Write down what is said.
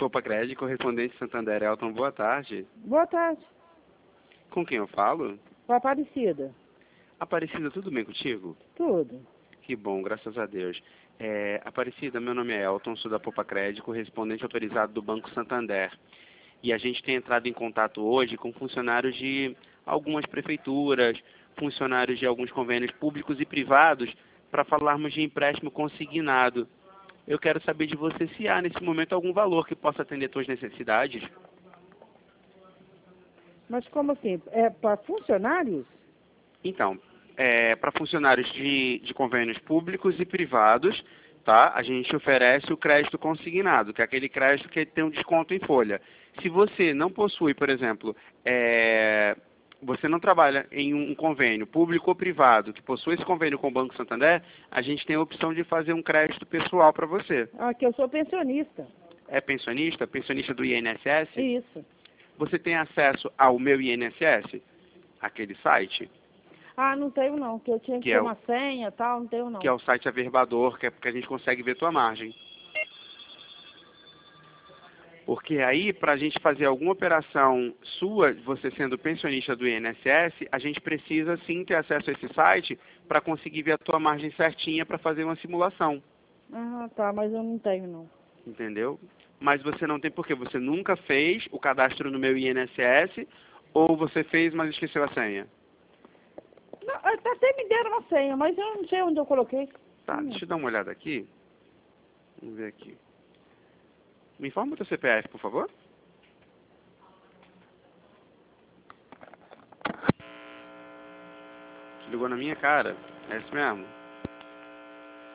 Popacred, correspondente Santander. Elton, boa tarde. Boa tarde. Com quem eu falo? Com a Aparecida. Aparecida, tudo bem contigo? Tudo. Que bom, graças a Deus. Aparecida, meu nome é Elton, sou da Popacred, correspondente autorizado do Banco Santander. E a gente tem entrado em contato hoje com funcionários de algumas prefeituras, funcionários de alguns convênios públicos e privados, para falarmos de empréstimo consignado. Eu quero saber de você se há, nesse momento, algum valor que possa atender suas necessidades. Mas como assim? É para funcionários? Então, para funcionários de convênios públicos e privados, tá? A gente oferece o crédito consignado, que é aquele crédito que tem um desconto em folha. Se você não possui, por exemplo, você não trabalha em um convênio público ou privado que possui esse convênio com o Banco Santander, a gente tem a opção de fazer um crédito pessoal para você. Ah, que eu sou pensionista. É pensionista? Pensionista do INSS? Isso. Você tem acesso ao Meu INSS? Aquele site? Ah, não tenho não, que eu tinha que Que ter é uma senha e tal, não tenho não. que é o site Averbador, que é porque a gente consegue ver tua margem. Porque aí, para a gente fazer alguma operação sua, você sendo pensionista do INSS, a gente precisa sim ter acesso a esse site para conseguir ver a tua margem certinha para fazer uma simulação. Ah, tá, mas eu não tenho não. Entendeu? Mas você não tem porque você nunca fez o cadastro no Meu INSS ou você fez, mas esqueceu a senha. Não, até me deram uma senha, mas eu não sei onde eu coloquei. Tá, deixa eu dar uma olhada aqui. Vamos ver aqui. Me informa o teu CPF, por favor. Ligou na minha cara. É isso mesmo?